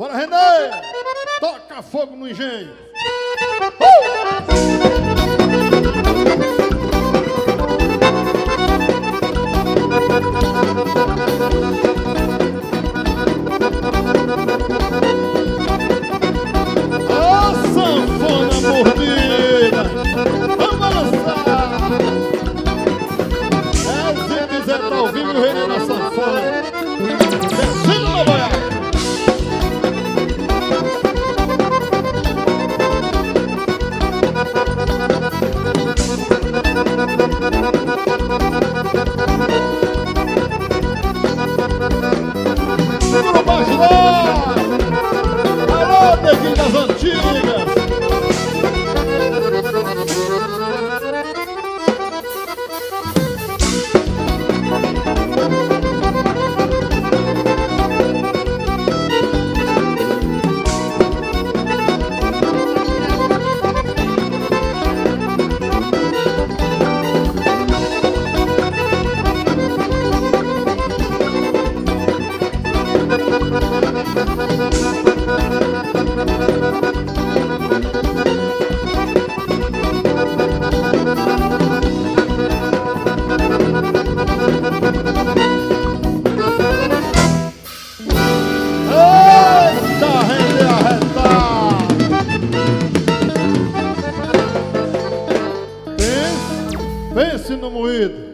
Bora, Renê! Toca fogo no engenho! A sanfona mordida! Vamos balançar! Se quiser tá ouvindo o Renê na sanfona, descendo na boiada! Segura baixo lá! Alô, neguinho das antigas! Pense no moído.